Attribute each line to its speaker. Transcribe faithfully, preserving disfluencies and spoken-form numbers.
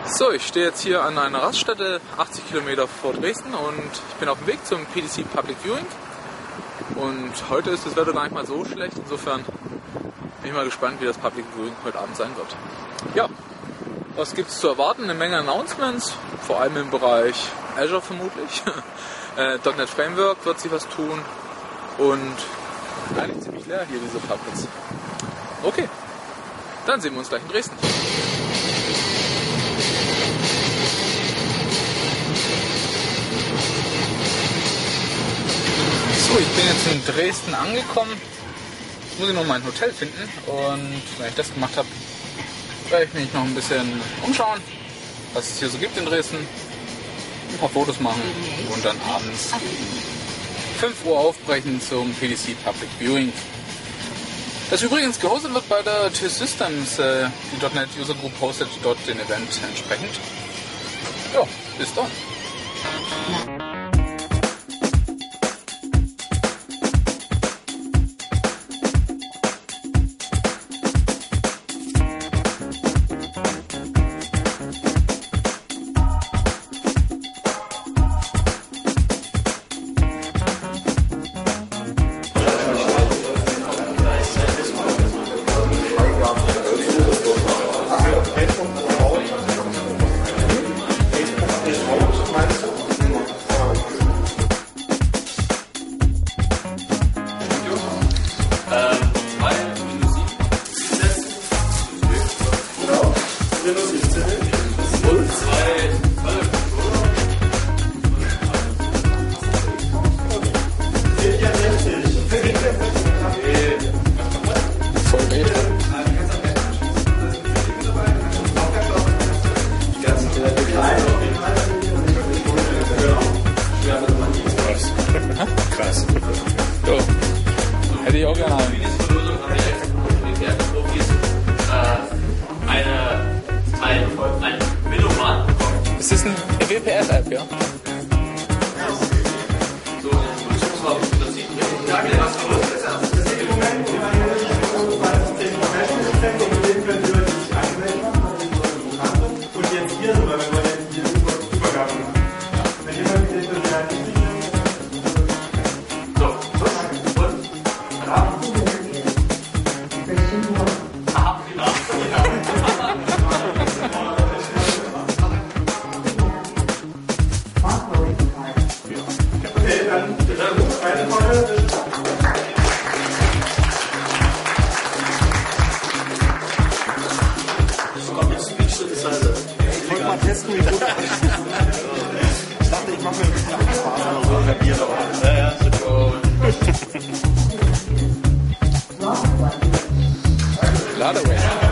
Speaker 1: So, ich stehe jetzt hier an einer Raststätte, achtzig Kilometer vor Dresden, und ich bin auf dem Weg zum P D C Public Viewing. Und heute ist das Wetter gar nicht mal so schlecht, insofern bin ich mal gespannt, wie das Public Viewing heute Abend sein wird. Ja, was gibt es zu erwarten? Eine Menge Announcements, vor allem im Bereich Azure vermutlich. äh, .NET Framework wird sich was tun und eigentlich ziemlich leer hier diese Parkplätze. Okay, dann sehen wir uns gleich in Dresden. So, ich bin jetzt in Dresden angekommen. Jetzt muss ich noch mein Hotel finden, und wenn ich das gemacht habe, werde ich mich noch ein bisschen umschauen, was es hier so gibt in Dresden, ein paar Fotos machen und dann abends fünf Uhr aufbrechen zum P D C Public Viewing. Das übrigens gehostet wird bei der T-Systems, äh, die .NET User Group hostet dort den Event entsprechend. Ja, bis dann.
Speaker 2: Krass. So. Hätte ich auch gerne haben.
Speaker 3: Eine, ein, ein Minoman bekommen.
Speaker 1: Es ist ein W P S-App, ja?
Speaker 3: So, das war das sieht ja genau.
Speaker 4: Und jetzt hier so, weil wir wollen jetzt hier die Übergabe machen. Wenn jemand mit dem ja nicht
Speaker 3: So, und? Aha. Aha,
Speaker 4: okay, dann zweite Frage.
Speaker 5: Ich wollte mal testen, wie gut das ist. Ich dachte, ich mache mir ein bisschen Spaß an so ein Bier da. Ja, ja,
Speaker 1: Ladeway.